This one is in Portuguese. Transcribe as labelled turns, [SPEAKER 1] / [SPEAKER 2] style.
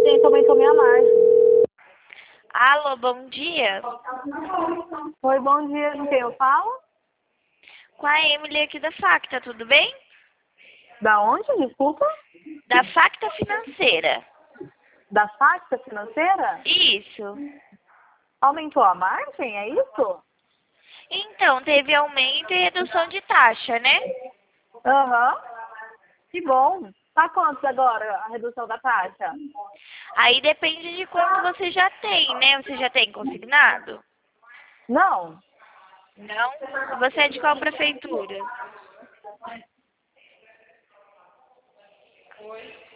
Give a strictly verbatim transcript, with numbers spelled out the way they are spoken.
[SPEAKER 1] gente aumentou minha margem.
[SPEAKER 2] Alô, bom dia.
[SPEAKER 1] Oi, bom dia. Com quem eu falo?
[SPEAKER 2] Com a Emily aqui da Facta, tudo bem?
[SPEAKER 1] Da onde? Desculpa.
[SPEAKER 2] Da Facta Financeira.
[SPEAKER 1] Da Facta Financeira?
[SPEAKER 2] Isso.
[SPEAKER 1] Aumentou a margem, é isso?
[SPEAKER 2] Então, teve aumento e redução de taxa, né?
[SPEAKER 1] Aham. Que bom. Tá quantos agora a redução da taxa?
[SPEAKER 2] Aí depende de quanto você já tem, né? Você já tem consignado?
[SPEAKER 1] Não.
[SPEAKER 2] Não? Você é de qual prefeitura?